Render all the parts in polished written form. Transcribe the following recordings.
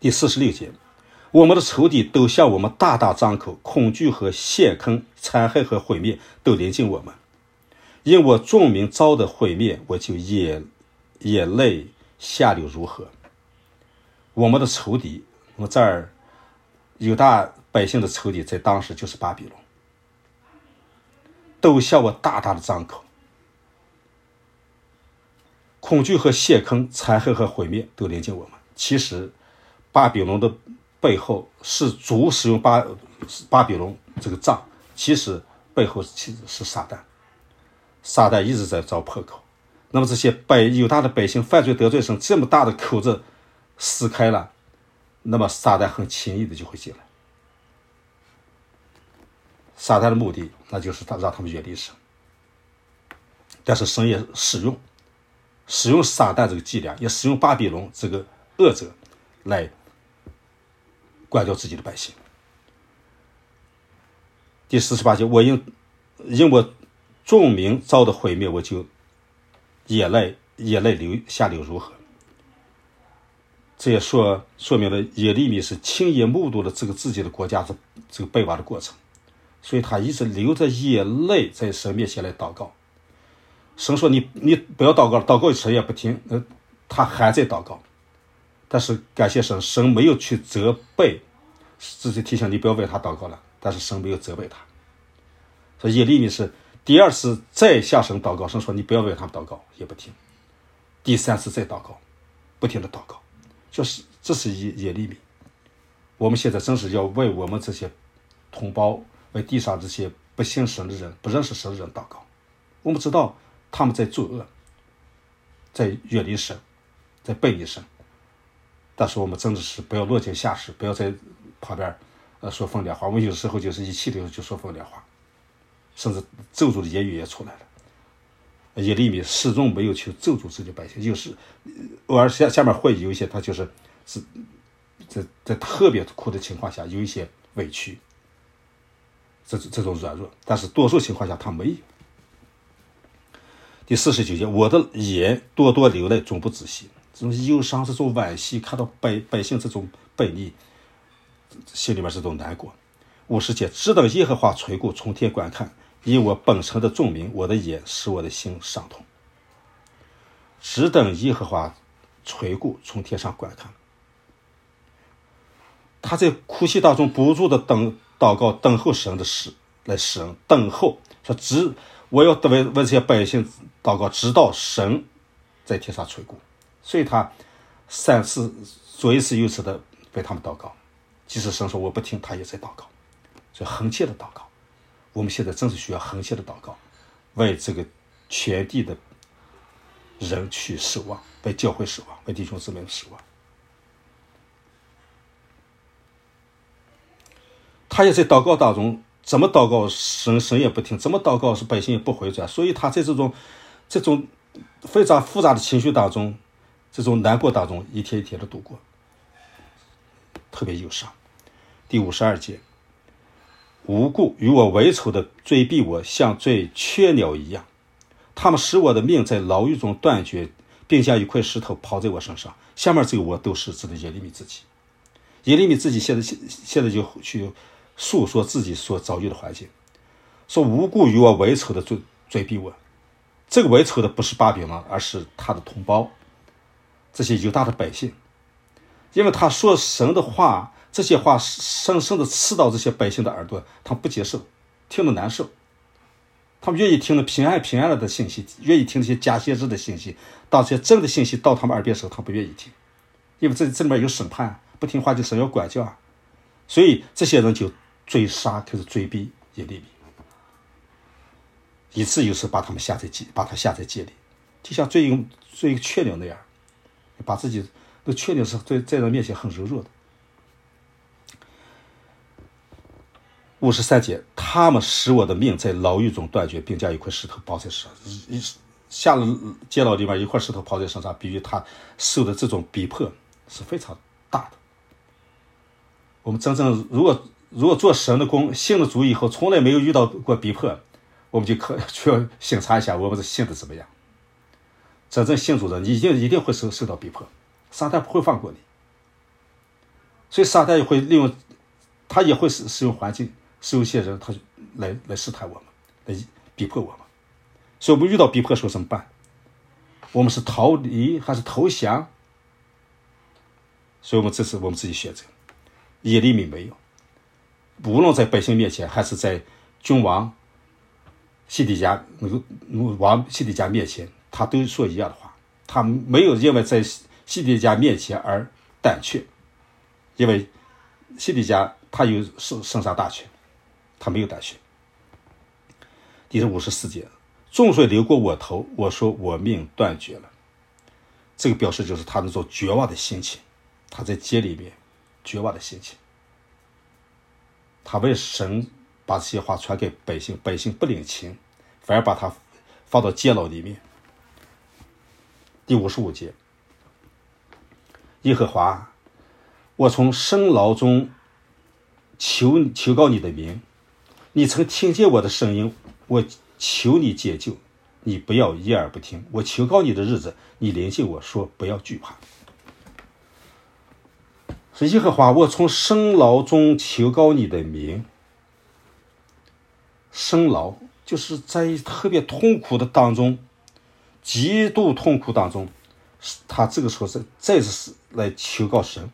第46节，我们的仇敌都向我们大大张口，恐惧和陷坑、残害和毁灭都临近我们。因我众民遭的毁灭，我就眼泪下流如河。我们的仇敌，我这儿犹大百姓的仇敌在当时就是巴比伦，都向我大大的张口，恐惧和陷坑、残害和毁灭都临近我们。其实巴比伦的背后是主使用巴比伦这个杖，其实背后其实是撒旦。撒旦一直在找破口。那么这些犹大的百姓犯罪得罪神，这么大的口子撕开了，那么撒旦很轻易的就会进来。撒旦的目的那就是让他们远离神，但是神也使用撒旦这个伎俩，也使用巴比伦这个恶者来关掉自己的百姓。第48节，我因我众民遭的毁灭，我就眼泪下流如河。这也说明了耶利米是亲眼目睹了这个自己的国家的这个被挖的过程，所以他一直流着眼泪在神面前来祷告。神说你不要祷告了，祷告神也不听，他还在祷告。但是感谢神，神没有去责备，只是提醒你不要为他祷告了，但是神没有责备他。所以耶利米是第二次再向神祷告，神说你不要为他们祷告，也不听。第三次再祷告，不停的祷告，就是这是耶利米。我们现在真是要为我们这些同胞，为地上这些不信神的人、不认识神的人祷告。我们知道他们在作恶，在远离神，在背离神，但是我们真的是不要落井下石，不要在旁边说风凉话。我们有时候就是一气的就说风凉话，甚至咒诅的言语也出来了。耶利米始终没有去咒诅自己的百姓，就是偶尔下面会有一些他就是在特别苦的情况下有一些委屈，这种软弱，但是多数情况下他没有。第49节，我的眼多多流泪，总不仔细。这种忧伤，这种惋惜，看到百姓这种背逆，心里面这种难过。50节，只等耶和华垂顾，从天观看，因我本城的众民，我的眼使我的心伤痛。只等耶和华垂顾，从天上观看。他在哭泣当中不住的祷告，等候神的事来施恩，等候说我要为这些百姓祷告，直到神在天上垂顾。所以他3次左一次右一次的为他们祷告，即使神说我不听，他也在祷告。所以恒切的祷告，我们现在正是需要恒切的祷告，为这个全地的人去守望，为教会守望，为弟兄姊妹守望。他也在祷告当中，怎么祷告神也不听，怎么祷告是百姓也不回转，所以他在这种非常复杂的情绪当中，这种难过当中，一天一天的度过，特别忧伤。第52节，无故与我为仇的追逼我，像追雀鸟一样，他们使我的命在牢狱中断绝，并将一块石头抛在我身上。下面这个我都是指的耶利米自己。耶利米自己现在就去诉说自己所遭遇的环境，说无故与我为仇的追逼我。这个为仇的不是巴比伦，而是他的同胞，这些犹大的百姓。因为他说神的话，这些话深深的刺到这些百姓的耳朵，他们不接受，听得难受。他们愿意听了平安了的信息，愿意听这些假先知的信息，当这些真的信息到他们耳边的时候，他们不愿意听，因为这里面有审判，不听话就神要管教啊。所以这些人就追杀，开始追逼耶利米，一次又是把他下在界里，就像追一个雀鸟那样，把自己那雀鸟是在人面前很柔弱的。53节，他们使我的命在牢狱中断绝，并将一块石头抛在身上。下了监牢里面，一块石头抛在身上，比喻他受的这种逼迫是非常大的。我们真正如果做神的工，信了主以后，从来没有遇到过逼迫，我们就要审查一下我们的信的怎么样。真正信主的，你一定会受到逼迫，撒旦不会放过你。 所以撒旦也会利用，他也会使用环境，使用一些人，他来试探我们，来逼迫我们。所以我们遇到逼迫的时候怎么办？我们是逃离还是投降？所以这是我们自己选择。耶利米没有，无论在百姓面前，还是在君王西底家王西底家面前，他都说一样的话。他没有因为在西底家面前而胆怯，因为西底家他有生杀大权，他没有胆怯。第54节，众水流过我头，我说我命断绝了。这个表示就是他那种绝望的心情，他在街里面绝望的心情。他为神把这些话传给百姓，百姓不领情，反而把他放到监牢里面。第55节，耶和华，我从生牢中求告你的名，你曾听见我的声音，我求你解救，你不要一耳不听。我求告你的日子，你临近我说不要惧怕。是耶和华，我从生牢中求告你的名。生牢就是在特别痛苦的当中，极度痛苦当中，他这个时候再次来求告神。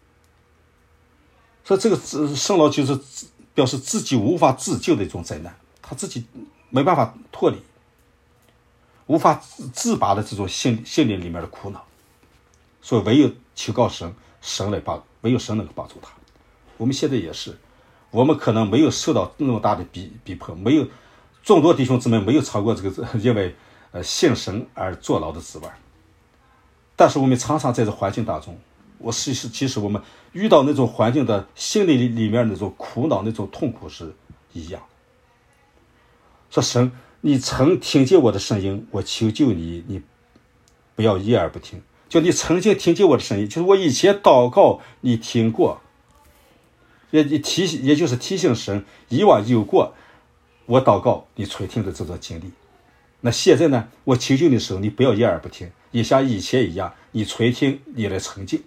所以这个生牢就是表示自己无法自救的一种灾难，他自己没办法脱离，无法自拔的这种心灵里面的苦恼。所以唯有求告神，唯有神能够帮助他。我们现在也是，我们可能没有受到那么大的逼迫，没有众多弟兄姊妹没有超过这个因为信神而坐牢的滋味，但是我们常常在这环境当中，其实我们遇到那种环境的心理里面那种苦恼，那种痛苦是一样。说神，你曾听见我的声音，我求救你，你不要一耳不听。就你曾经听见我的声音，就是我以前祷告你听过，也就是提醒神以往有过我祷告你垂听的这种经历。那现在呢，我求救你的时候，你不要一耳不听，也像以前一样，你垂听，你来澄净。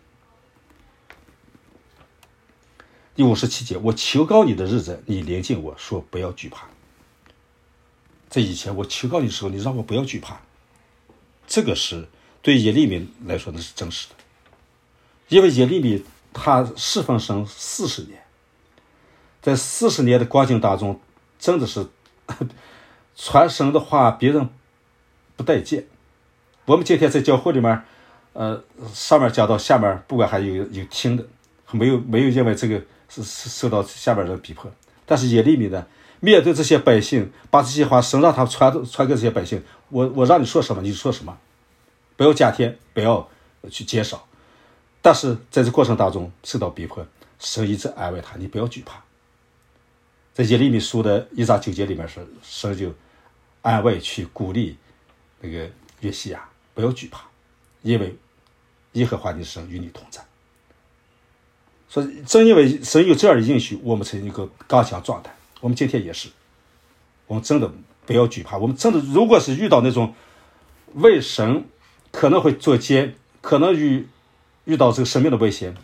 第57节，我求告你的日子，你临近我说不要惧怕。在以前我求告你的时候，你让我不要惧怕，这个是对耶利米来说那是真实的。因为耶利米他侍奉神40年，在40年的光景当中，真的是传神的话别人不待见。我们今天在教会里面上面讲到下面不管还有听的，没有因为这个是受到下面人逼迫。但是耶利米呢，面对这些百姓，把这些话神让他传给这些百姓，我让你说什么你说什么，不要加添，不要去减少。但是在这过程当中受到逼迫，神一直安慰他，你不要惧怕。在耶利米书的1章9节里面说，神就安慰去鼓励那个约西亚不要惧怕，因为耶和华你的神与你同在。所以正因为神有这样的应许，我们才能够刚强壮胆。我们今天也是，我们真的不要惧怕。我们真的如果是遇到那种为神可能会作奸，可能遇到这个生命的危险，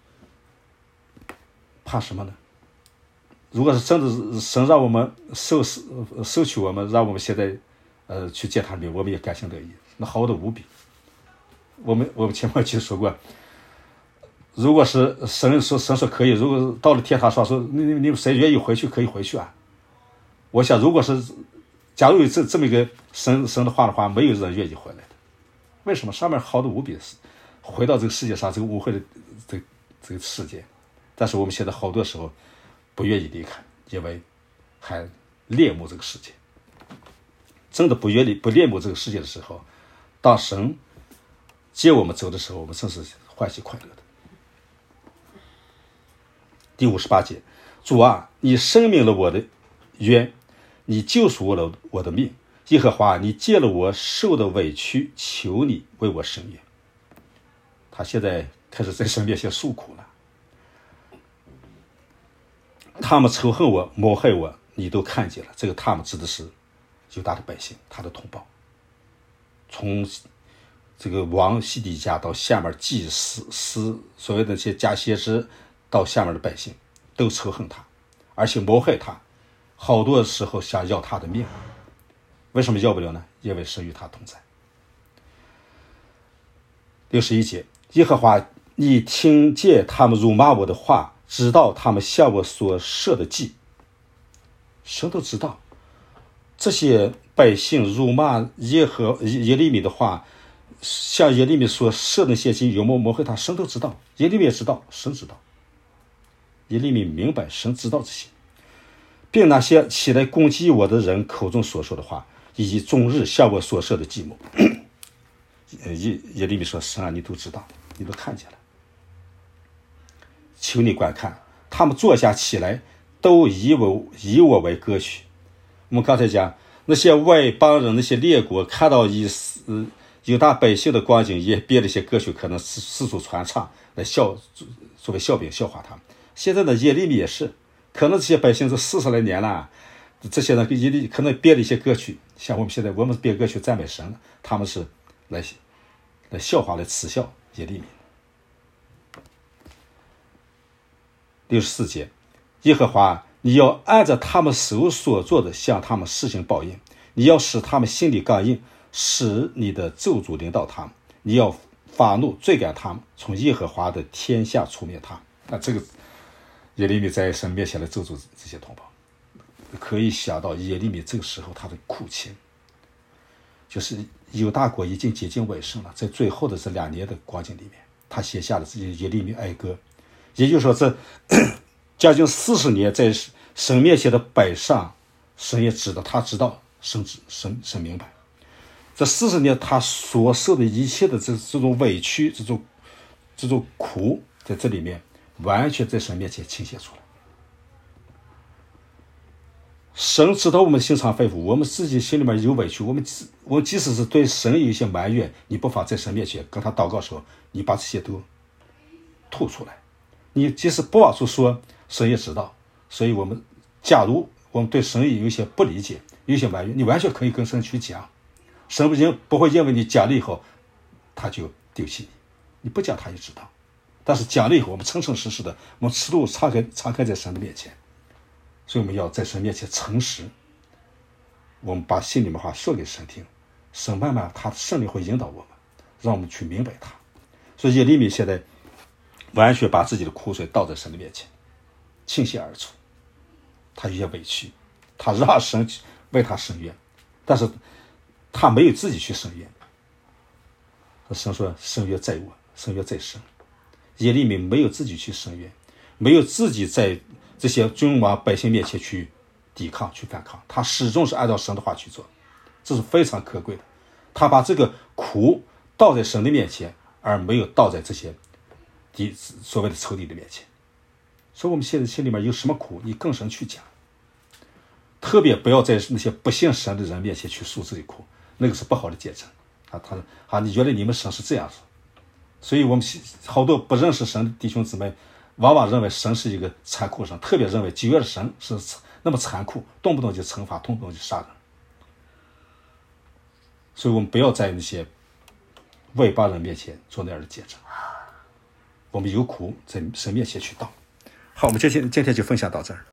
怕什么呢？如果是真的是神让我们收取我们，让我们现在去见他面，我们也甘心乐意，那好的无比。我们前面就说过，如果是神说可以，如果到了天堂上说你们谁愿意回去可以回去啊。我想如果是假如有这么一个神的话的话，没有人愿意回来的。为什么？上面好的无比，回到这个世界上这个污秽的这个世界，但是我们现在好多时候不愿意离开，因为还恋慕这个世界。真的不恋慕这个世界的时候，当神接我们走的时候，我们真是欢喜快乐的。第58节，主啊，你赦免了我的冤，你救赎了我的命。耶和华，你借了我受的委屈，求你为我伸冤。他现在开始在神面前诉苦了。他们仇恨我，谋害我，你都看见了。这个他们指的是犹大的百姓，他的同胞。从这个王西底家到下面祭司所谓的那些假先知， 到下面的百姓都仇恨他，而且谋害他，好多时候想要他的命。为什么要不了呢？因为神与他同在。61节，耶和华，你听见他们辱骂我的话，知道他们向我所设的计。神都知道这些百姓辱骂耶利米的话，向耶利米所设的那些计有没有谋害他，神都知道，耶利米也知道，神知道。耶利米明白神知道这些，并那些起来攻击我的人口中所说的话，以及终日向我所设的计谋。耶利米说，神啊，你都知道，你都看见了，求你观看，他们坐下起来都以我为歌曲。我们刚才讲那些外邦人，那些列国看到犹大百姓的光景，也编了一些歌曲，可能四处传唱来作为笑柄笑话他们。现在的耶利米也是，可能这些百姓都40来年了，这些人可能编了一些歌曲，像我们现在我们编歌曲赞美神，他们是来笑话来耻笑耶利米。64节，耶和华，你要按着他们手所做的向他们施行报应，你要使他们心里刚硬，使你的咒诅临到他们，你要发怒追赶他们，从耶和华的天下除灭他。这个耶利米在神面前的咒诅这些同胞，可以想到耶利米这个时候他的苦情，就是犹大国已经接近尾声了，在最后的这2年的光景里面，他写下了耶利米哀歌。也就是说，这将近40年在神面前的摆上，神也知道，他知道，神明白，这40年他所受的一切的这种委屈，这种苦，在这里面完全在神面前倾泻出来。神知道我们心肠肺腑，我们自己心里面有委屈，我们即使是对神有一些埋怨，你不妨在神面前跟他祷告的时候，你把这些都吐出来。你即使不往出说，神也知道。所以假如我们对神有一些不理解，有一些埋怨，你完全可以跟神去讲，神不会因为你讲了以后他就丢弃你，你不讲他也知道。但是讲了以后，我们诚诚实实的，我们赤露敞开在神的面前。所以我们要在神面前诚实，我们把心里面话说给神听，神慢慢他的圣灵会引导我们，让我们去明白他。所以耶利米现在完全把自己的苦水倒在神的面前，倾泻而出。他有些委屈，他让神为他伸冤，但是他没有自己去伸冤。神说伸冤在我，伸冤在神。耶利米没有自己去伸冤，没有自己在这些君王百姓面前去抵抗去反抗，他始终是按照神的话去做，这是非常可贵的。他把这个苦倒在神的面前，而没有倒在这些所谓的仇敌的面前。所以我们现在心里面有什么苦，你跟神去讲，特别不要在那些不信神的人面前去诉自己苦，那个是不好的见证你觉得你们神是这样子。所以我们好多不认识神的弟兄姊妹，往往认为神是一个残酷的神，特别认为旧约的神是那么残酷，动不动就惩罚，动不动就杀人。所以我们不要在那些外邦人面前做那样的见证，我们有苦在神面前去道。好，我们今天就分享到这儿。